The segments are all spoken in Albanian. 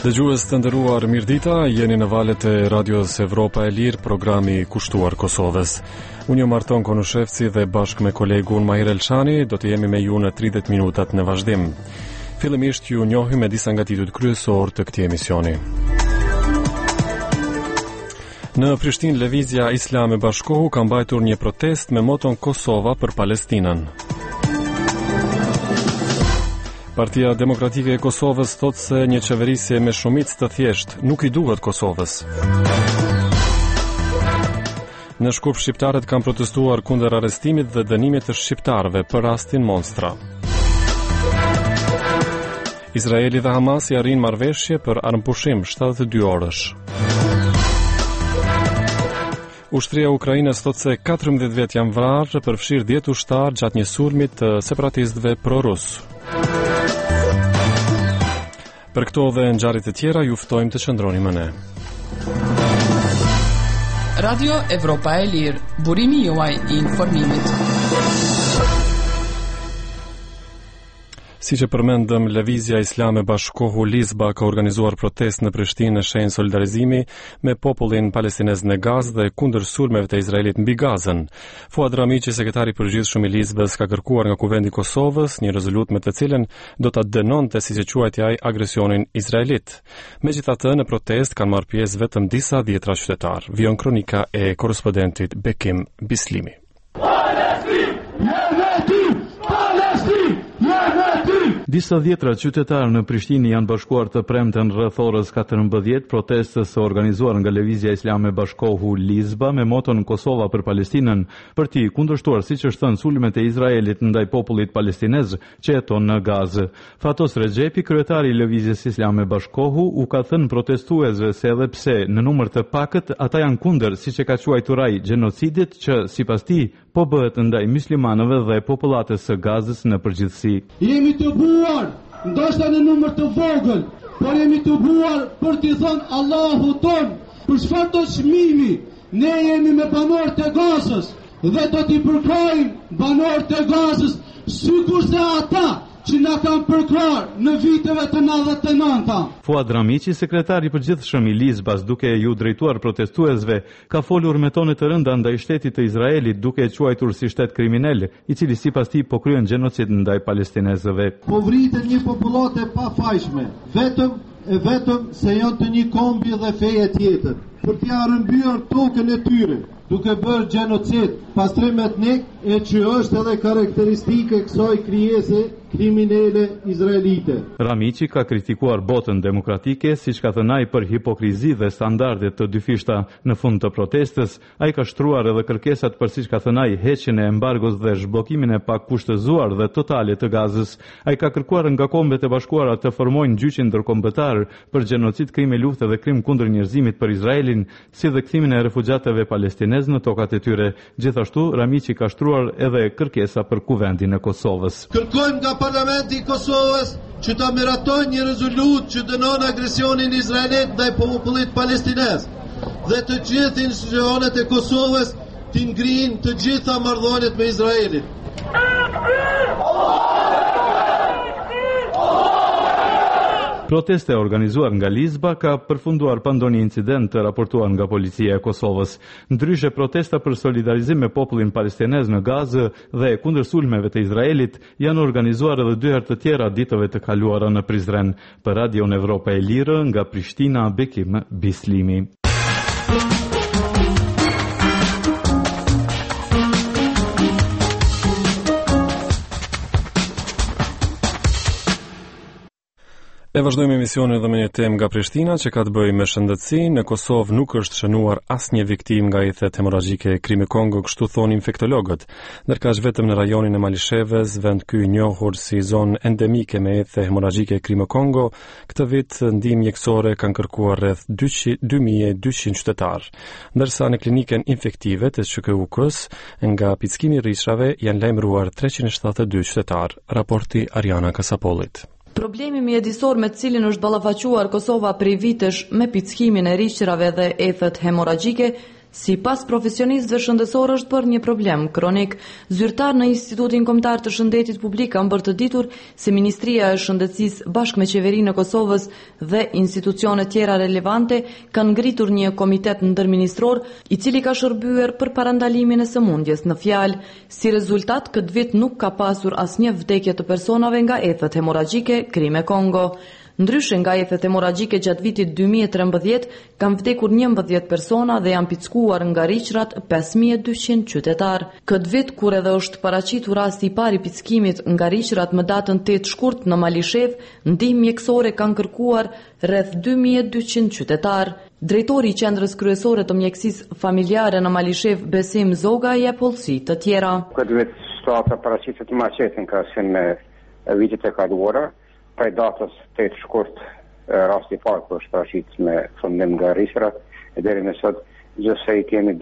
Dëgjues të nderuar, mirëdita, jeni në valët e Radios Evropa e Lirë, programi kushtuar Kosovës. Unë jam Arton Konushevci dhe bashkë me kolegun Mahir Elçani do të jemi me ju në 30 minutat në vazhdim. Fillimisht ju njohim me disa nga titujt kryesor të këtij emisioni. Në Prishtinë, Lëvizja Islame Bashkohu ka mbajtur një protest me moton Kosova për Palestinën. Partia Demokratike e Kosovës thotë se një qeverisje me shumicë të thjeshtë nuk i duhet Kosovës. Në Shkup, shqiptarët kanë protestuar kundër arrestimit dhe dënimit të shqiptarëve për rastin Monstra. Izraeli dhe Hamasi arrin marrëveshje për armëpushim 72 orësh. Ushtria e Ukrainës thotë se 14 vjet janë vrarë për fshirë 10 ushtar gjatë një sulmi të separatistëve pro-rus. Për këto dhe ngjarjet e tjera ju ftojmë të qëndroni me ne. Radio Evropa e Lirë, burimi juaj i informimit. Si që përmendëm, Lëvizja Islame Bashkohu Lizba ka organizuar protest në Prishtinë në shenjë solidarizimi me popullin palestinez në Gazë dhe kundër sulmeve të Izraelit mbi Gazën. Fuad Ramiqi, sekretari i përgjithshëm i Lizbës, ka kërkuar nga Kuvendi i Kosovës një rezolutë me të cilën do ta dënonte, siç e quajti ai, agresionin izraelit. Megjithatë, në protest kanë marrë pjesë vetëm disa dhjetra qytetarë. Vijon kronika e korrespondentit Bekim Bislimi. Disa dhjetra qytetarë në Prishtinë janë bashkuar të premten rreth orës 14 protestës së organizuar nga Lëvizja Islame Bashkohu Lizba me moton Kosova për Palestinën, për t'i kundërshtuar, siç është thënë, sulmet e Izraelit ndaj popullit palestinez që jeton në Gazë. Fatos Rexhepi, kryetari i Lëvizjes Islame Bashkohu, u ka thënë protestuesve se edhe pse në numër të pakët ata janë kundër, siç e ka quajtur ai, gjenocidit që sipas tij po bëhet ndaj muslimanëve dhe popullatës së Gazës në përgjithësi. Jemi të buar, ndoshta në numër të vogël, por jemi të buar për t'i thënë Allahu ton, për çfarë do çmimi, ne jemi me banorët e Gazës dhe do t'i përkrojmë banorët e Gazës, sikurse ata që na kanë përkrar në viteve të 99-ta. Fuad Ramiqi, sekretari i përgjithshëm i Lizbas, duke ju drejtuar protestuesve, ka folur me tone të rënda ndaj shtetit të Izraelit, duke e quajtur si shtet kriminal, i cili sipas tij po kryen gjenocid ndaj palestinezëve. Po vritet një popullate pa fajshme, vetëm se janë të një kombi dhe feje tjetër, për t'ia rrëmbyer tokën e tyre, duke bërë gjenocid, pastrim etnik, e që është edhe karakteristike kësaj krijese kriminele izraelite. Ramiqi ka kritikuar botën demokratike, siç ka thënë ai, për hipokrizi dhe standarde të dyfishta në fund të protestës. Ai ka shtruar edhe kërkesat për, siç ka thënë ai, heqjen e embargos dhe zhbllokimin e pakushtëzuar dhe totale të Gazës. Ai ka kërkuar nga Kombet e Bashkuara të formojnë gjyqin ndërkombëtar për gjenocid, krime lufte dhe krim kundër njerëzimit për Izraelin, si dhe kthimin e refugjatëve palestinez në tokat e tyre. Gjithashtu, Ramiqi ka shtruar edhe kërkesa për Kuvendin e Kosovës. Kërkojmë nga Parlamenti i Kosovës që ta miratojë një rezolutë që dënon agresionin izraelit ndaj popullit palestinez dhe të gjithë institucionet e Kosovës të ngrihin të gjitha marrëdhëniet me Izraelin. Proteste organizuar nga Lizba ka përfunduar pa ndonjë incident të raportuar nga policia e Kosovës. Ndryshe, protesta për solidarizim me popullin palestinez në Gazë dhe kundër sulmeve të Izraelit janë organizuar edhe 2 herë të tjera ditëve të kaluara në Prizren. Për Radion Evropa e Lirë, nga Prishtina, Bekim Bislimi. E vazhdojmë emisionin dhe me një temë nga Prishtina që ka të bëjë me shëndetësinë. Në Kosovë nuk është shënuar asnjë viktimë nga jethet hemorragjike e Krimi Kongo, kështu thonë infektologët. Ndërkaq vetëm në rajonin e Malishevës, vend ky i njohur si zonë endemike me jethe hemorragjike e Krimi Kongo, këtë vit ndihmë mjekësore kanë kërkuar rreth 2200 qytetarë. Ndërsa në klinikën infektive të SHKU-s nga pickimi i rrishrave janë lajmëruar 372 qytetarë. Raporti Ariana Kasapollit. Problemi mjedisor me cilin është ballafaquar Kosova prej vitesh me pickimin e rrishrave dhe ethet hemorragjike Sipas profesionistëve shëndetësorë është për një problem kronik. Zyrtar në Institutin Kombëtar të Shëndetit Publik kanë bërë të ditur se Ministria e Shëndetësisë bashkë me Qeverinë e Kosovës dhe institucione tjera relevante kanë ngritur një komitet ndërministror i cili ka shërbyer për parandalimin e sëmundjes në fjalë. Si rezultat, këtë vit nuk ka pasur asnjë vdekje të personave nga efët hemorragjike Krime Kongo. Ndryshe nga efet hemorragjike gjatë vitit 2013, kanë vdekur 11 persona dhe janë pickuar nga riqrat 5200 qytetar. Këtë vit, kur edhe është paraqitur rasti i parë i pickimit nga riqrat më datën 8 shkurt në Malishev, ndihmë mjekësore kanë kërkuar rreth 2200 qytetar. Drejtori i Qendrës Kryesore të Mjekësisë Familjare në Malishev, Besim Zoga, jep hollësi të tjera. Këtë vit situata paraqitet më qetë nga se në vitet e kaluara. Prej datës 8 shkurt rasti i parë për është paraqit me fundim nga riqrat, e deri në sot gjithsej kemi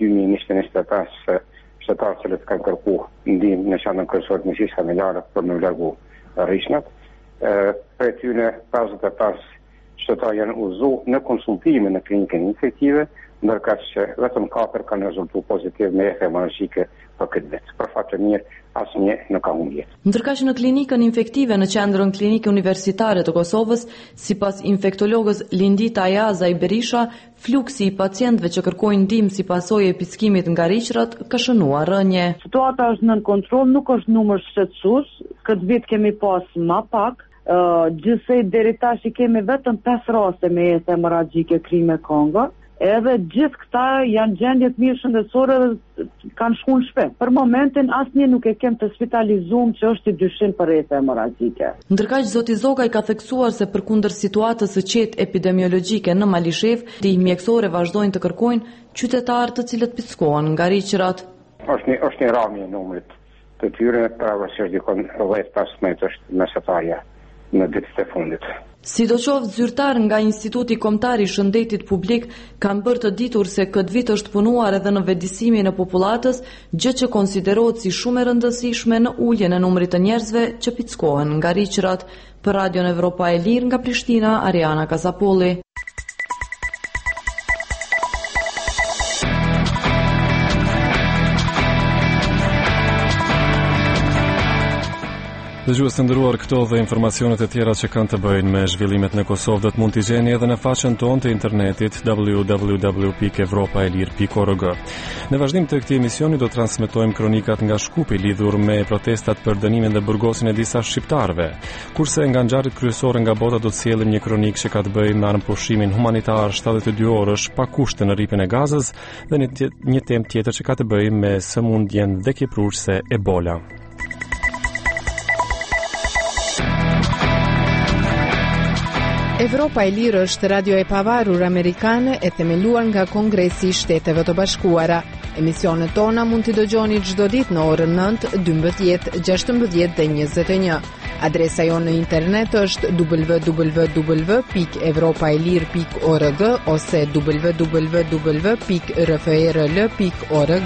2125 qytetarë që kanë kërkuar ndihmë në Qendrën Kryesore të Mjekësisë Familjare për me largu riqnat. Prej tyre 55 qytetarë janë udhëzuar në konsultime në klinikën infektive, ndërka që vetëm 4 kanë rezultuar pozitiv me efekte hemorragjike për këtë vit. Për fat të mirë, asnjë nuk ka humbje. Ndërka që në klinikën infektive në Qendrën Klinike Universitare të Kosovës, sipas infektologës Lindita Ajazaj Berisha, fluksi i pacientëve që kërkojnë ndihmë si pasojë e pickimit nga riqrat ka shënuar rënje. Situata është nën kontroll, nuk është numër shqetësues. Këtë vit kemi pas më pak. Gjithsej deri tash i kemi vetëm 5 raste me efekte hemorragjike Krime Kongo. Edhe gjithë këta janë gjendje të mirë shëndetësore dhe kanë shkuar në shtëpi. Për momentin asnjë nuk e kem të spitalizuar që është i dyshim për efekte hemorragjike. Ndërkaq zoti Zoga i ka theksuar se përkundër situatës së qetë epidemiologjike në Malishev, ndihmë mjekësore vazhdojnë të kërkojnë qytetarë të cilët pickohen nga riqrat. Është një rrëmje e numrit të tyre, pavarësisht dikon 10-15 është mesatarja në ditët e fundit. Sidoqoftë, zyrtar nga Instituti Kombëtar i Shëndetit Publik kanë bërë të ditur se këtë vit është punuar edhe në vetëdijsimin e popullatës, gjë që konsiderohet si shumë e rëndësishme në uljen e numrit të njerëzve që pickohen nga riqrat. Për Radion Evropa e Lirë nga Prishtina, Ariana Kasapolli. Dëgjues të nderuar, këto dhe informacionet e tjera që kanë të bëjnë me zhvillimet në Kosovë do të mund t'i gjeni edhe në faqen tonë të internetit www.evropaelir.org. Në vazhdim të këtij emisioni do transmetojmë kronikat nga Shkupi lidhur me protestat për dënimin dhe burgosin e disa shqiptarëve. Kurse nga ngjarjet kryesore nga bota do të sjellim një kronik që ka të bëjë me armëpushrimin humanitar 72 orësh pa kushte në rripën e Gazës dhe një temë tjetër që ka të bëjë me sëmundjen vdekjepruese Ebola. Evropa e Lirë është radio e pavarur amerikane e themeluar nga Kongresi i Shteteve të Bashkuara. Emisionet tona mund t'i dëgjoni çdo ditë në orën 9, 12, 16 dhe 21. Adresa jonë në internet është www.evropaelir.org ose www.rfrl.org.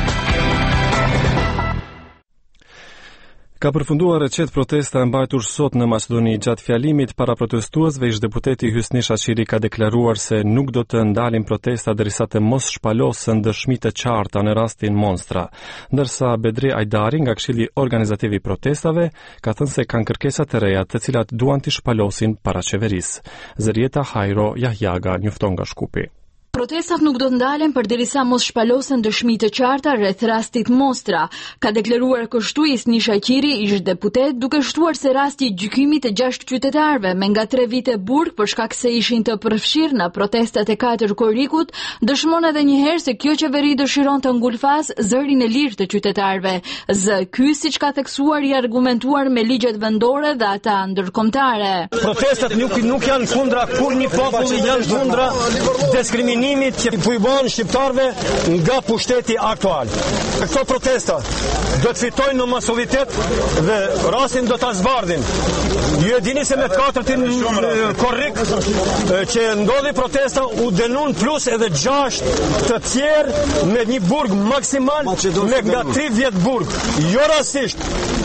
Ka përfunduar recet protesta e mbajtur sot në Maqedoni. Gjatë fjalimit para protestuesve, ish-deputeti Hysni Shaqiri ka deklaruar se nuk do të ndalin protesta derisa të mos shpalosen dëshmi të qarta në rastin Monstra. Ndërsa Bedri Ajdari nga Këshilli Organizativ i Protestave ka thënë se kanë kërkesa të reja të cilat duan t'i shpalosin para qeverisë. Zërieta Hajro Jahjaga njofton nga Shkupi. Protestat nuk do të ndalen përderisa mos shpalosen dëshmi të qarta rreth rastit Mostra, ka deklaruar kështu Hysni Shaqiri, ish deputet, duke shtuar se rasti i gjykimit të 6 qytetarëve me nga 3 vite burg për shkak se ishin të përfshirë në protestat e 4 korrikut, dëshmon edhe një herë se kjo qeveri dëshiron të ngulfas zërin e lirë të qytetarëve. Ky, siç ka theksuar, i argumentuar me ligjet vendore dhe ata ndërkombëtare. Protestat nuk janë kundra kurrë populli, janë kundra diskriminimit që i bën shqiptarëve nga pushteti aktual. Këto protesta do të fitojnë në masivitet dhe rastin do ta zbardhin. Ju e dini se me 4 korrik që ndodhi protesta u denun plus edhe 6 të tjerë me një burg maksimal me nga 3 vjet burg. Jo rastisht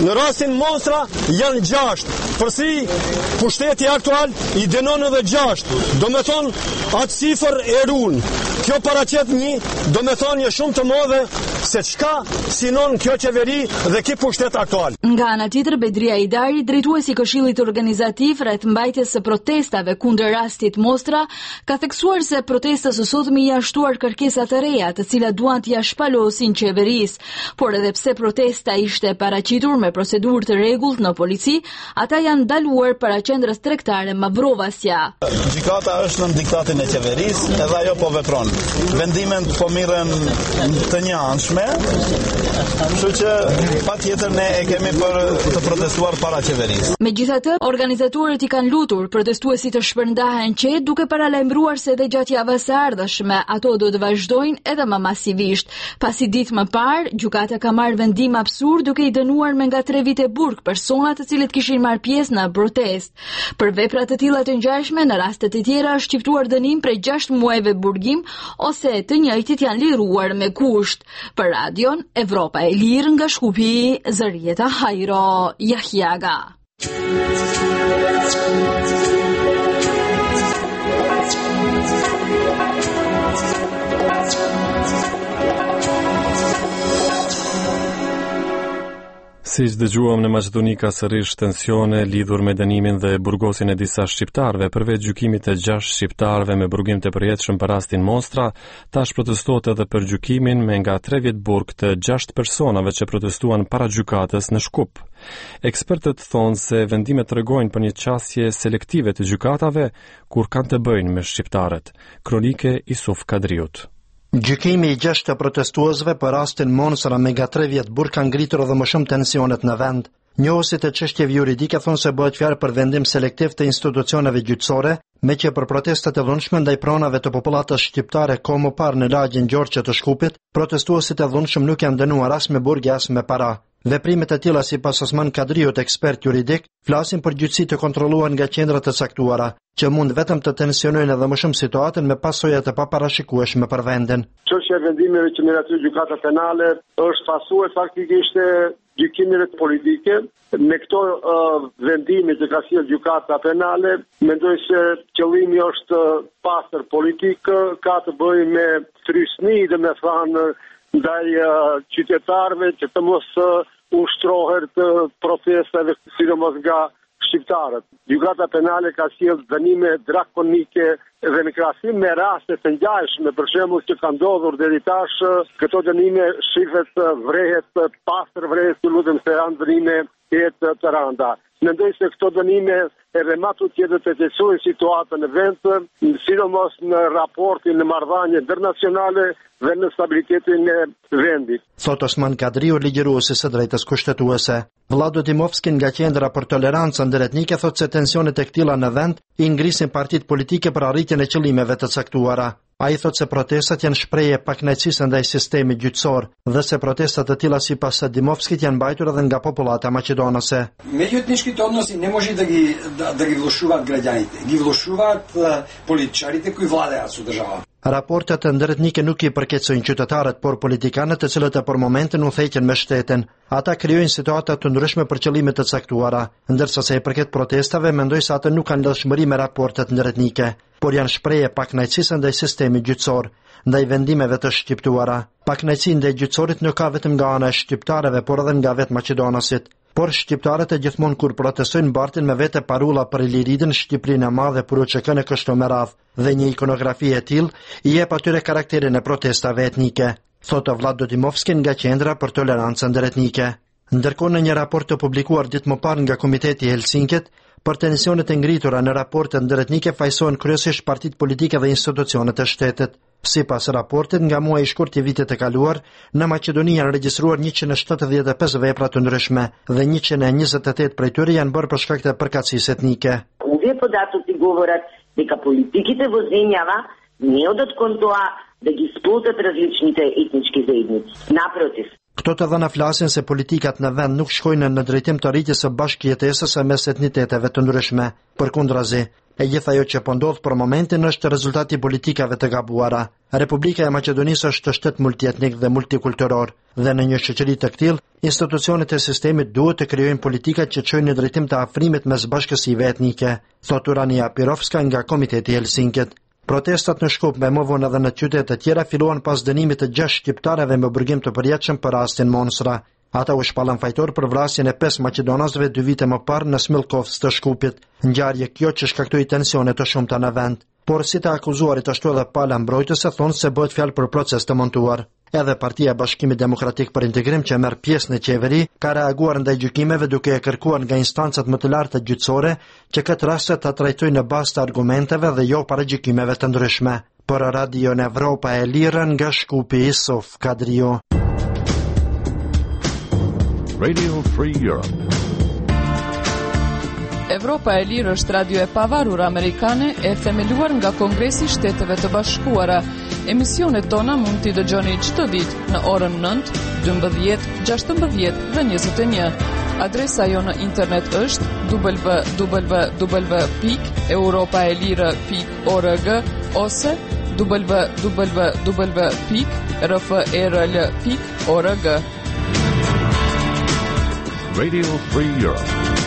Në rastin Mostra janë 6, përsi pushteti aktual i dënon edhe 6. Do me thonë atë sifër e runë. Kjo paraqet do me thonë një shumë të madhe se çka sinon kjo qeveri dhe ky pushtet aktual. Nga ana tjetër, Bedria Idari, drejtuesi i Këshillit Organizativ rreth mbajtjes së protestave kundër rastit Mostra, ka theksuar se protestat së sotme janë shtuar kërkesa të reja, të cilat duan t'ia shpalosin qeverisë, por edhe pse protesta ishte paraqitur me procedurë të rregullt në polici, ata janë ndaluar para qendrës tregtare Mavrovasja. Gjykata është në diktatin e qeverisë, edhe ajo po vepron. Vendimet po mirën të njëanshme, kështu që patjetër ne e kemi për të protestuar para qeverisë. Megjithatë, organizatorët i kanë lutur protestuesit të shpërndahen qetë, duke paralajmëruar se edhe gjatë javës së ardhshme ato do të vazhdojnë edhe më masivisht. Pasi ditë më parë, gjykata ka marrë vendim absurd duke i dënuar me nga 3 vite burg persona të cilët kishin marrë pjesë në protestë. Për vepra të tilla të ngjashme, në raste të tjera është shqiptuar dënim prej 6 muajve burgim ose të njëjtit janë liruar me kusht. Për Radion Evropa e Lirë nga Shkupi, Zërieta Hajro Jahjaga. Siç dëgjuam, në Maqedoni ka sërish tensione lidhur me dënimin dhe burgosin e disa shqiptarëve, përveç gjykimit të 6 shqiptarëve me burgim të përjetshëm për rastin Mostra, tash protestohet edhe për gjykimin me nga 3 vjet burg të 6 personave që protestuan para gjykatës në Shkup. Ekspertët thonë se vendimet tregojnë për një qasje selektive të gjykatave kur kanë të bëjnë me shqiptarët. Kronike Isuf Kadriut. Gjykimi i 6 të protestuesve për rastin Mostra me nga 3 vjet burg ka ngritur edhe më shumë tensionet në vend. Njohësit e çështjeve juridike thonë se bëhet fjalë për vendim selektiv të institucioneve gjyqësore, me që për protestat e dhunshme ndaj pronave të popullatës shqiptare kohë më parë në lagjen Gjorçe të Shkupit, protestuesit e dhunshëm nuk janë dënuar as me burg as me para. Veprimet e tilla sipas Osman Kadriut, ekspert juridik, flasin për gjyqësi të kontrolluar nga qendra të caktuara, që mund vetëm të tensionojnë edhe më shumë situatën me pasoja të paparashikueshme për vendin. Çështja e vendimeve që merr aty gjykata penale është pasuar faktikisht e gjykimeve politike. Me këto vendime që ka sjellë gjykata penale, mendoj se qëllimi është pastër politik, ka të bëjë me frysni, domethënë ndaj qytetarëve që të mos ushtrohen të protestave, sidomos nga shqiptarët. Gjykata penale ka sjellë dënime drakonike dhe në krahasim me raste të ngjashme, për shembull që ka ndodhur deri tash, këto dënime shifet vrehet pastër vrehet, lutem se janë dënime të rënda. Mendoj se këto dënime edhe më tjetër të teksojnë situatën në vend, sidomos në raportin në marrëdhënie ndërnacionale dhe në stabilitetin e vendit. Thot Osman Kadriu, ligjëruesi së drejtës kushtetuese. Vlado Dimovski nga Qendra për Tolerancë Ndëretnike thot se tensionet e këtilla në vend i ngrisin partitë politike për arritjen e qëllimeve të caktuara. Ai thot se protestat janë shprehje pakënaqësisë ndaj sistemit gjyqësor dhe se protestat të tilla sipas Dimovskit janë mbajtur edhe nga popullata maqedonase. Меѓуtim odnosi ne може да ги влошуваат граѓаните, ги влошуваат политичарите кои владеат со државата. Raportet e ndërtnike nuk i përkeqësojnë qytetarët, por politikanët të cilët e për momentin udhëheqen me shtetin. Ata krijojnë situata të ndryshme për qëllime të caktuara, ndërsa sa i përket protestave, mendoj se ata nuk kanë lidhshmëri me raportet ndërtnike, por janë shprehje pakënaqësisë ndaj sistemit gjyqësor, ndaj vendimeve të shqiptuara. Pakënaqësia ndaj gjyqësorit nuk ka vetëm nga ana e shqiptarëve, por edhe nga vetë maqedonasit. Por shqiptarët e gjithmonë kur protestojnë mbartin me vete parulla për liridën, Shqipërinë e madhe, për UÇK-n e kështu me radhë, dhe një ikonografi e tillë i jep atyre karakterin e protestave etnike, thotë Vlado Dimovski nga Qendra për Tolerancë Ndëretnike. Ndërkohë, në një raport të publikuar ditë më parë nga Komiteti i Helsinkit, për tensionet e ngritura në raportet ndëretnike fajsohen kryesisht partitë politike dhe institucionet e shtetit. Sipas raportit, nga muaji i shkurt i vitit të kaluar, në Maqedoni janë regjistruar 175 vepra të ndryshme dhe 128 prej tyre janë bërë për shkak të përkatësisë etnike. Овие податоци говорат дека политиките во земјава не одат кон тоа да ги сплутат различните етнички заедници. Напротив, Këto të dhëna flasin se politikat në vend nuk shkojnë në drejtim të rritjes së bashkëjetesës së mes etniteteve të ndryshme. Përkundrazi, E gjithë ajo që po ndodh për momentin është rezultati politikave të gabuara. Republika e Maqedonisë është shtet multietnik dhe multikulturor, dhe në një shoqëri të tillë, institucionet e sistemit duhet të krijojnë politika që çojnë në drejtim të afrimit mes bashkësive etnike, thot Urania Pirovska nga Komiteti Helsinkit. Protestat në Shkup me më vonë edhe në qytete të tjera filluan pas dënimit të 6 shqiptarëve me burgim të përjetshëm për rastin Monsra. Ata u shpallën fajtor për vrasjen e 5 maqedonasëve 2 vite më parë në Smilkovës të Shkupit, ngjarje kjo që shkaktoi tensione të shumta në vend. Por si të akuzuarit ashtu edhe pala mbrojtëse thonë se bëhet fjalë për proces të montuar. Edhe Partia e Bashkimit Demokratik për Integrim që merr pjesë në qeveri ka reaguar ndaj gjykimeve duke e kërkuar nga instancat më të larta gjyqësore që këtë rast ta trajtojnë në bazë të argumenteve dhe jo para gjykimeve të ndryshme. Për Radio Evropa e Lirë nga Shkupi, Isof Kadrio. Radio Free Europe. Evropa e Lirë është radio e pavarur amerikane e themeluar nga Kongresi i Shteteve të Bashkuara. Emisionet tona mund t'i dëgjoni çdo ditë në orën 9, 12, 16 dhe 21. Adresa jo në internet është www.europaelire.org ose www.rfrl.org. Radio Free Europe.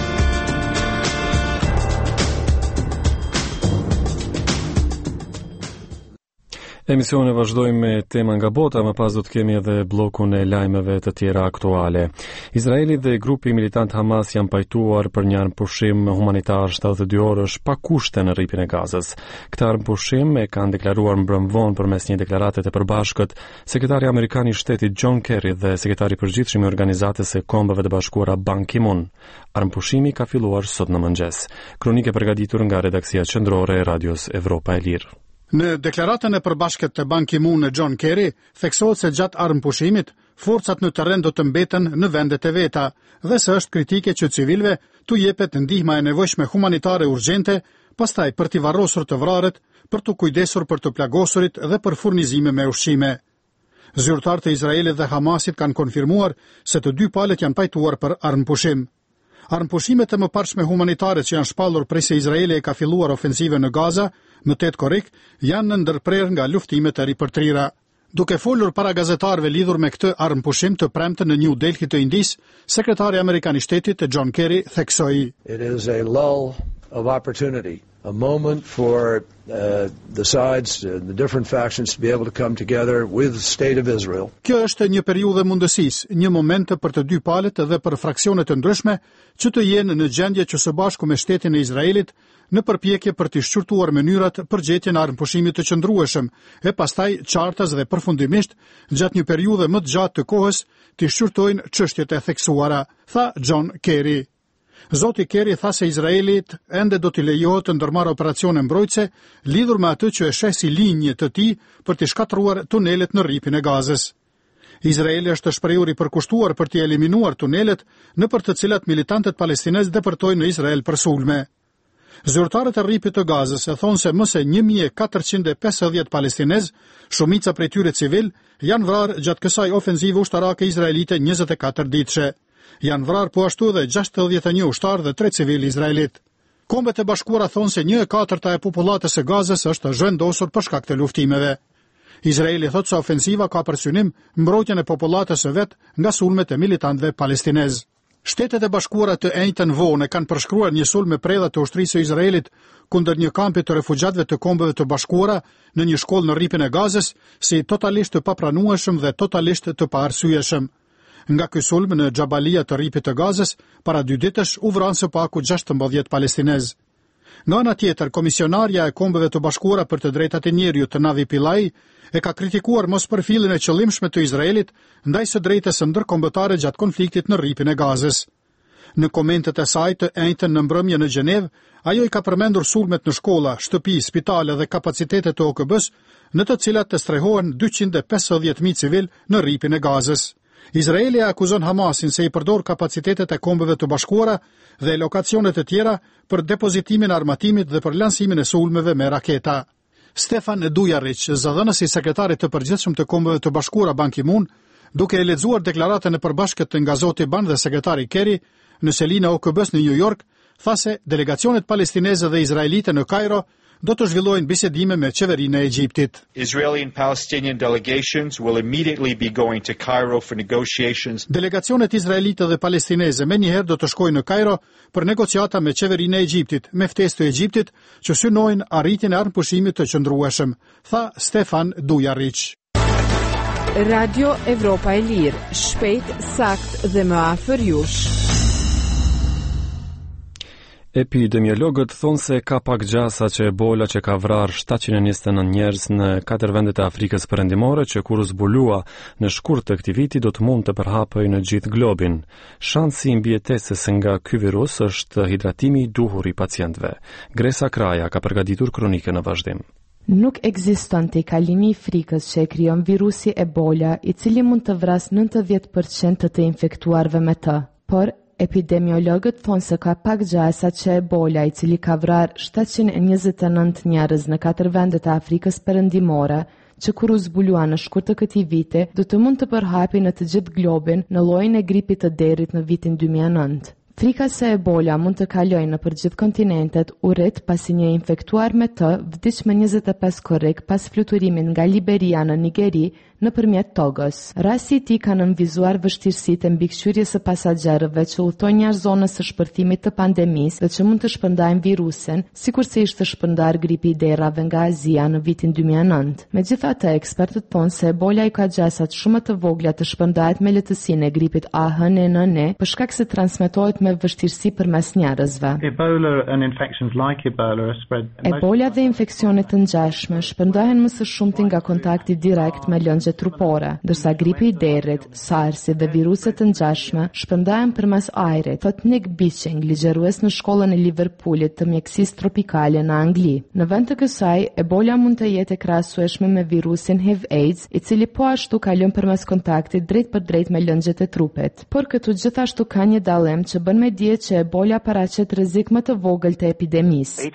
Emisionin e vazhdojmë me tema nga bota, më pas do të kemi edhe bllokun e lajmeve të tjera aktuale. Izraeli dhe grupi militant Hamas janë pajtuar për një armpushim humanitar 72 orësh pa kushte në rripin e Gazës. Këtë armpushim e kanë deklaruar mbrëmvon përmes një deklarate të përbashkët sekretari amerikan i shtetit John Kerry dhe sekretari i përgjithshëm i Organizatës së Kombeve të Bashkuara Ban Ki-moon. Armpushimi ka filluar sot në mëngjes. Kronikë e përgatitur nga redaksia qendrore e Radios Evropa e Lirë. Në deklaratën e përbashkët të Ban Ki-moon e John Kerry, theksohet se gjatë armpushimit, forcat në terren do të mbeten në vendet e veta dhe se është kritike që civilëve t'u jepet ndihma e nevojshme humanitare urgjente, pastaj për t'i varrosur të vrarët, për t'u kujdesur për të plagosurit dhe për furnizime me ushqime. Zyrtarët e Izraelit dhe Hamasit kanë konfirmuar se të dy palët janë pajtuar për armpushim. Armpushimet e mëparshme humanitare që janë shpallur prej se Izraeli e ka filluar ofensive në Gaza, në 8 korrik, janë në ndërprerje nga luftimet e ripërtrira. Duke folur para gazetarëve lidhur me këtë armpushim të premten në New Delhi të Indis, sekretari amerikan i shtetit John Kerry theksoi: It is a lull of opportunity, a moment for the sides, the different factions to be able to come together with the state of Israel. Kjo është një periudhë mundësisë, një moment për të dy palët dhe për fraksionet të ndryshme që të jenë në gjendje që së bashku me shtetin e Izraelit në përpjekje për të shqyrtuar mënyrat për gjetjen e armpushimit të qëndrueshëm e pastaj qartas dhe përfundimisht gjatë një periudhe më të gjatë të kohës të shqyrtojnë çështjet e theksuara, tha John Kerry. Zoti Kerry tha se Izraelit ende do t'i lejohet të ndërmarrë operacione mbrojtëse lidhur me atë që e sheh si linjë të tij për të shkatëruar tunelet në rripin e Gazës. Izraeli është shprehur i përkushtuar për të eliminuar tunelet nëpër të cilat militantët palestinezë depërtojnë në Izrael për sulme. Zyrtarët e rripit të Gazës e thonë se më se 1450 palestinezë, shumica prej tyre civil, janë vrarë gjatë kësaj ofenzive ushtarake izraelite 24 ditëshe. Janë vrarë po ashtu edhe 61 ushtar dhe 3 civil izraelit. Kombet e Bashkuara thonë se 1/4 e popullatës së Gazës është zhvendosur për shkak të luftimeve. Izraeli thotë se ofensiva ka për synim mbrojtjen e popullatës së vet nga sulmet e militantëve palestinezë. Shtetet e Bashkuara të enjtën vonë kanë përshkruar një sulm me predha të ushtrisë së Izraelit kundër një kampi të refugjatëve të Kombeve të Bashkuara në një shkollë në rripin e Gazës si totalisht të papranueshëm dhe totalisht të paarsyeshëm. Nga ky sulm në Xhabalia të rripit të Gazës, para 2 ditësh u vranë së paku 16 palestinezë. Nga ana tjetër, komisionarja e Kombeve të Bashkuara për të drejtat e njerëzit të Navi Pillai e ka kritikuar mospërfilljen e qëllimshme të Izraelit ndaj së drejtës së ndërkombëtare gjatë konfliktit në rripin e Gazës. Në komentet e saj të enjtën në mbrëmje në Gjenevë, ajo i ka përmendur sulmet në shkolla, shtëpi, spitale dhe kapacitete të OKB-s, në të cilat të strehohen 250.000 civil në rripin e Gazës. Izraeli akuzon Hamasin se i përdor kapacitetet e Kombeve të Bashkuara dhe lokacionet e tjera për depozitimin e armatimit dhe për lansimin e sulmeve me raketa. Stefan Dujarric, zëdhënës i sekretarit të përgjithshëm të Kombeve të Bashkuara Ban Ki-moon, duke e lexuar deklaratën e përbashkët nga zoti Ban dhe sekretari Kerry në selinë e OKB-s në New York, tha se delegacionet palestineze dhe izraelite në Kairo do të zhvillojnë bisedime me qeverinë e Egjiptit. Israeli and Palestinian delegations will immediately be going to Cairo for negotiations. Delegacionet izraelite dhe palestineze menjëherë do të shkojnë në Kairo për negociata me qeverinë e Egjiptit, me ftesë të Egjiptit që synojnë arritjen e armëpushimit të qëndrueshëm, tha Stefan Dujaric. Radio Evropa e Lirë, shpejt, sakt dhe më afër jush. Epidemiologët thonë se ka pak gjasa që Ebola që ka vrarë 729 njerëz në 4 vendet e Afrikës perëndimore që kur u zbulua në shkurt të këtij viti do të mund të përhapej në gjithë globin. Shansi i mbijetesës nga ky virus është hidratimi i duhur i pacientëve. Gresa Kraja ka përgatitur kronikën në vazhdim. Nuk ekziston te kalimi i frikës që e krijon virusi Ebola, i cili mund të vrasë 90% të infektuarve me të, por epidemiologët thonë se ka pak gjasa që Ebola, i cili ka vrarë 729 njerëz në 4 vendet e Afrikës perëndimore, që kur u zbulua në shkurt të këtij viti, do të mund të përhapej në të gjithë globin në llojin e gripit të derit në vitin 2009. Frika se Ebola mund të kalojë në përgjithë kontinentet u rrit pasi një infektuar me të vdiq me 25 korrik pas fluturimit nga Liberia në Nigeri nëpërmjet Togës. Rasti i tij ka nënvizuar vështirësitë e mbikëqyrjes së pasagerëve që udhtojnë jashtë zonës së shpërthimit të pandemisë dhe që mund të shpërndajnë virusin, sikurse ishte shpërndar gripi i derrave nga Azia në vitin 2009. Megjithatë, ekspertët thonë se Ebola i ka gjasat shumë të vogla të shpërndahet me lehtësinë e gripit AH1N1 për shkak se transmetohet me vështirësi përmes njerëzve. Ebola dhe infeksionet të ngjashme shpërndahen më së shumti nga kontakti direkt me lëndë trupore, ndërsa gripi i derrit, SARS dhe viruset të ngjashme shpërndahen përmes ajrit, thot Nick Biching, ligjërues në shkollën e Liverpoolit të mjekësisë tropikale në Angli. Në vend të kësaj, Ebola mund të jetë e krahasueshme me virusin HIV/AIDS, i cili po ashtu kalon përmes kontaktit drejt për drejt me lëndjet e trupit. Por këtu gjithashtu ka një dallim që bën me dije që Ebola paraqet rrezik më të vogël të epidemisë.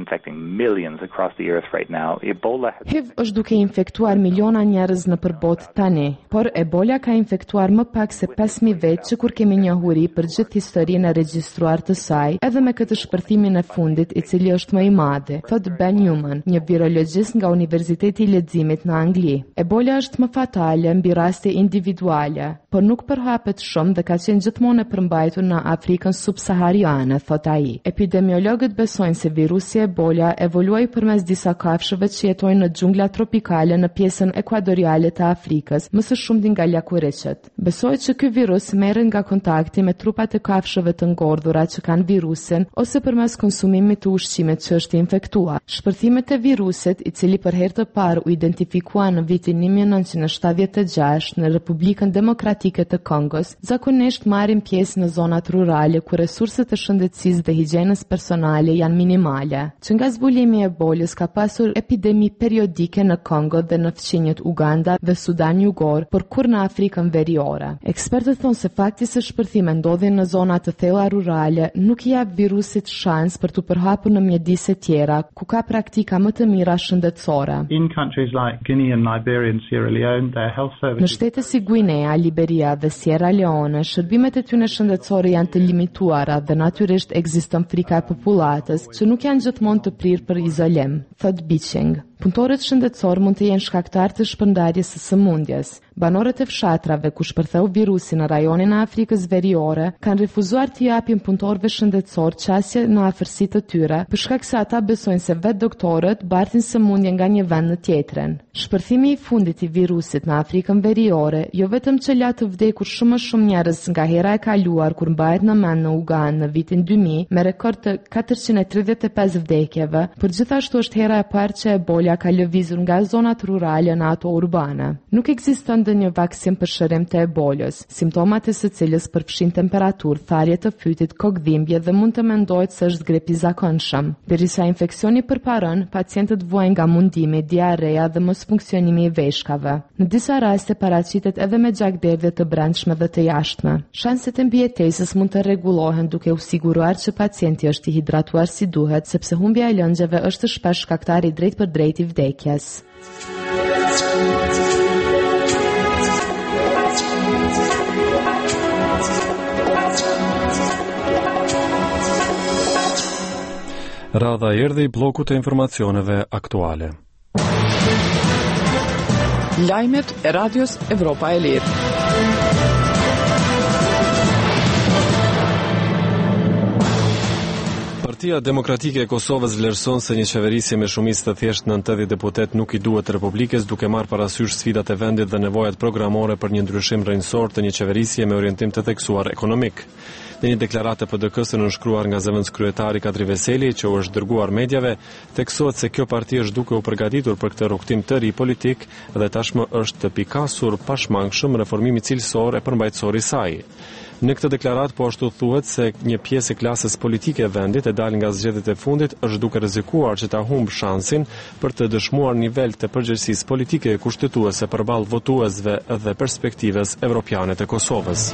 HIV është duke infektuar miliona njerëz në përbot tani, por Ebola ka infektuar më pak se 5.000 vetë që kur kemi njohuri për gjithë historinë e regjistruar të saj, edhe me këtë shpërthimin e fundit i cili është më i madhi, thot Ben Newman, një virologjist nga Universiteti i Leximit në Angli. Ebola është më fatale mbi raste individuale, por nuk përhapet shumë dhe ka qenë gjithmonë e përmbajtur në Afrikën subsahariane, thot ai. Epidemiologët besojnë se virusi Ebola evoluoi përmes disa kafshëve që jetojnë në xhungla tropikale në pjesën ekuadoriale të Afrikës, më së shumti nga lakuriçët. Besohet që ky virus merret nga kontakti me trupat e kafshëve të ngordhura që kanë virusin ose përmes konsumimit të ushqimit që është infektuar. Shpërthimet e virusit, i cili për herë të parë u identifikua në vitin 1976 në Republikën Demokratike të Kongos, zakonisht marrin pjesë në zonat rurale ku resurset e shëndetësisë dhe higjienës personale janë minimale. Që nga zbulimi i Ebolës ka pasur epidemi periodike në Kongo dhe në fqinjet Uganda dhe Sudan Jugor, por kur në Afrikën Veriore. Ekspertët thonë se fakti se shpërthime ndodhin në zona të thella rurale nuk i jap virusit shans për të përhapur në mjedise tjera, ku ka praktika më të mira shëndetësore. Në shtete si Guinea, Liberia dhe Sierra Leone, shërbimet e tyre shëndetësore janë të limituara dhe natyrisht ekziston frika e popullatës që nuk janë gjithmonë të prirë për izolim, thot Biching. Punëtorët shëndetësor mund të jenë shkaktar të shpërndarjes së sëmundjes. Banorët e fshatrave ku shpërtheu virusi në rajonin e Afrikës Veriore kanë refuzuar të japin punëtorëve shëndetësor qasje në afërsi të tyre, për shkak se ata besojnë se vetë doktorët bartin sëmundje nga një vend në tjetrin. Shpërthimi i fundit i virusit në Afrikën Veriore jo vetëm që la të vdekur shumë njerëz nga hera e kaluar kur mbahet në mend në Ugandë në vitin 2000 me rekord të 435 vdekjeve, por gjithashtu është hera e parë që Ebola ka lëvizur nga zonat rurale në ato urbane. Nuk ekziston ndonjë vaksin për shërim të Ebolës, simptomat e së cilës përfshin temperaturë, tharje të fytit, kokdhimbje dhe mund të mendohet se është grip i zakonshëm. Derisa infeksioni përparon, pacientët vuajnë nga mundimi, diarrea dhe mosfunksionimi i veshkave. Në disa raste paraqitet edhe me gjakderdhje të brendshme dhe të jashtme. Shanset e mbijetesës mund të rregullohen duke u siguruar që pacienti është i hidratuar si duhet, sepse humbja e lëngjeve është shpesh shkaktari drejt për drejt i vdekjes. Radha erdhi bloku të informacioneve aktuale. Lajmet e Radios Evropa e Lirë. Partia Demokratike e Kosovës vlerëson se një qeverisje me shumicë të thjeshtë 90 deputet nuk i duhet Republikës, duke marrë parasysh sfidat e vendit dhe nevojat programore për një ndryshim rrënjësor të një qeverisje me orientim të theksuar ekonomik. Në një deklaratë të PDK-s nënshkruar nga zëvendës kryetari Kadri Veseli, që u është dërguar medjave, theksohet se kjo parti është duke u përgatitur për këtë rrugtim të ri politik dhe tashmë është të pikasur pashmangshëm reformimi cilësor e përmbajtësor i saj. Në këtë deklaratë po ashtu thuhet se një pjesë e klasës politike e vendit e dalë nga zgjedhjet e fundit është duke rrezikuar që ta humbë shansin për të dëshmuar nivel të përgjegjësisë politike e kushtetuese përballë votuesve dhe perspektivës evropiane të Kosovës.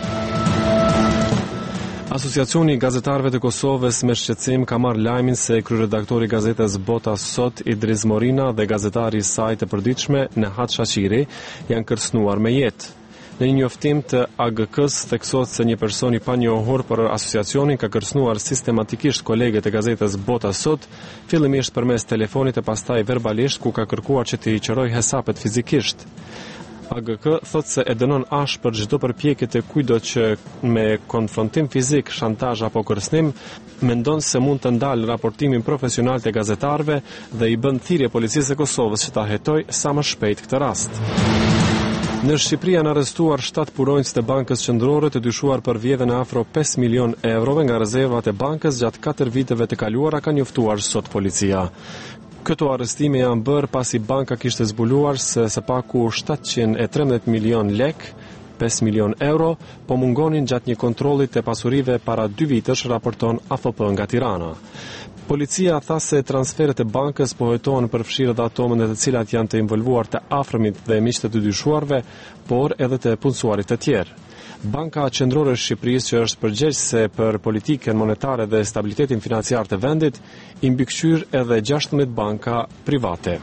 Asociacioni i gazetarëve të Kosovës me shqetësim ka marrë lajmin se kryeredaktori i gazetës Bota Sot, Idris Morina, dhe gazetari i saj të përditshme, Nehat Shaqiri, janë kërcënuar me jetë. Në një njoftim të AGK-s theksohet se një person i panjohur për asociacionin ka kërcënuar sistematikisht kolegët e gazetës Bota Sot, fillimisht përmes telefonit e pastaj verbalisht, ku ka kërkuar që t'i qëroj hesapet fizikisht. AGK thot se e dënon ashpër çdo përpjekje të kujdo që me konfrontim fizik, shantazh apo kërcënim mendon se mund të ndalë raportimin profesional të gazetarëve dhe i bën thirrje policisë së Kosovës që ta hetojë sa më shpejt këtë rast. Në Shqipëri janë arrestuar 7 punonjës të Bankës Qendrore të dyshuar për vjedhjen e afro 5 milion eurove nga rezervat e bankës gjatë 4 viteve të kaluara, ka njoftuar sot policia. Këto arrestime janë bërë pasi banka kishte zbuluar se së paku 713 milion lek, 5 milion euro, po mungonin gjatë një kontrolli të pasurive para 2 vitësh, raporton AFP nga Tirana. Policia tha se transferet e bankës pohetohen për fshirë dhe ato të cilat janë të involvuar të afërmit dhe miqtë të dyshuarve, por edhe të punësuarit të tjerë. Banka Qendrore e Shqipërisë, që është përgjegjëse për politikën monetare dhe stabilitetin financiar të vendit, i mbikëqyr edhe 16 banka private.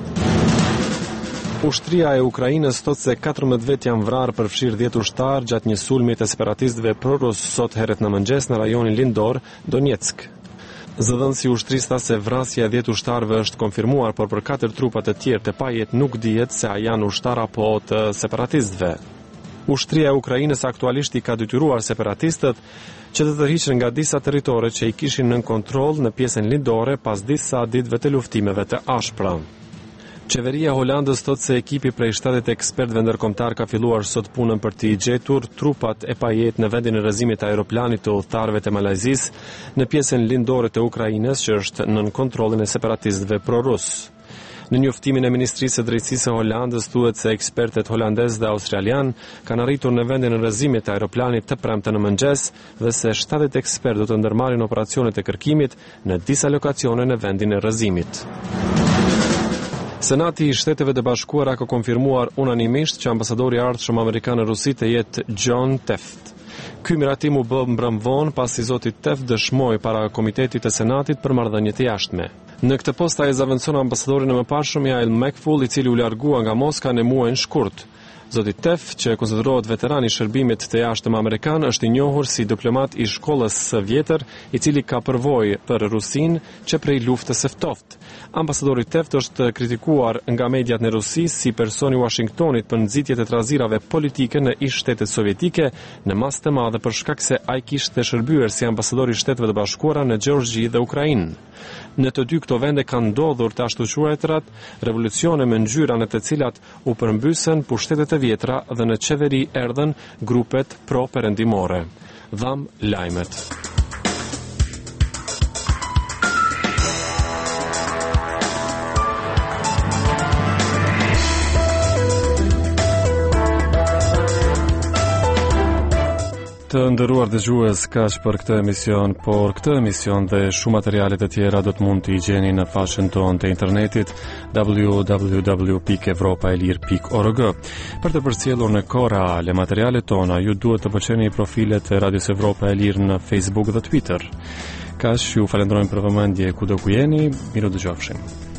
Ushtria e Ukrainës thot se 14 vet janë vrarë për fshirë 10 ushtar gjatë një sulmi të separatistëve prorus sot herët në mëngjes në rajonin Lindor, Donetsk. Zëdhënësi i ushtrisë tha se vrasja e 10 ushtarëve është konfirmuar, por për 4 trupa të tjerë të pajet nuk dihet se a janë ushtar apo të separatistëve. Ushtria e Ukrainës aktualisht i ka detyruar separatistët që të tërhiqen nga disa territore që i kishin nën kontroll në pjesën lindore pas disa ditëve të luftimeve të ashpra. Qeveria e Holandës thot se ekipi prej 70 ekspertëve ndërkombëtar ka filluar sot punën për të gjetur trupat e pajet në vendin e rrëzimit të aeroplanit të udhëtarëve të Malajzisë në pjesën lindore të Ukrainës, që është nën kontrollin e separatistëve prorus. Në njoftimin e Ministrisë së Drejtësisë së Holandës thuhet se ekspertët holandez dhe australian kanë arritur në vendin e rrëzimit të aeroplanit të premte në mëngjes dhe se 70 ekspertë do të ndërmarrin operacionet e kërkimit në disa lokacione në vendin e rrëzimit. Senati i Shteteve të Bashkuara ka konfirmuar unanimisht që ambasadori i ardhshëm amerikan në Rusi të jetë John Tefft. Ky miratim u bë mbrëmvon pasi zoti Tefft dëshmoi para komitetit të Senatit për marrëdhënie të jashtme. Në këtë post ai zaventson ambasadorin e mëparshëm Yael McFaul, i cili u largua nga Moska në muajin shkurt. Zoti Tefft, që konsiderohet veteran i shërbimit të jashtëm amerikan, është i njohur si diplomat i shkollës së vjetër, i cili ka përvojë për Rusinë që prej luftës së ftohtë. Ambasadori Tefft është kritikuar nga mediat në Rusi si person i Washingtonit për nxitjet e trazirave politike në ish-shtetet sovjetike, në masë të madhe për shkak se ai kishte shërbyer si ambasador i Shteteve të Bashkuara në Gjeorgji dhe Ukrainë. Në të dy këto vende kanë ndodhur të ashtu quajturat revolucione me ngjyra në të cilat u përmbysen pushtetet e vjetra dhe në qeveri erdhën grupet pro-perëndimore. Dham lajmet. Të nderuar dëgjues, kaq për këtë emision, por këtë emision dhe shumë materiale të tjera do të mund t'i gjeni në faqen tonë të internetit www.evropaelir.org. Për të përcjellur në kohë reale materialet tona, ju duhet të pëlqeni profilet e Radios Evropa e Lirë në Facebook dhe Twitter. Kaq, ju falenderojmë për vëmendje kudo ku jeni, miru dëgjofshim.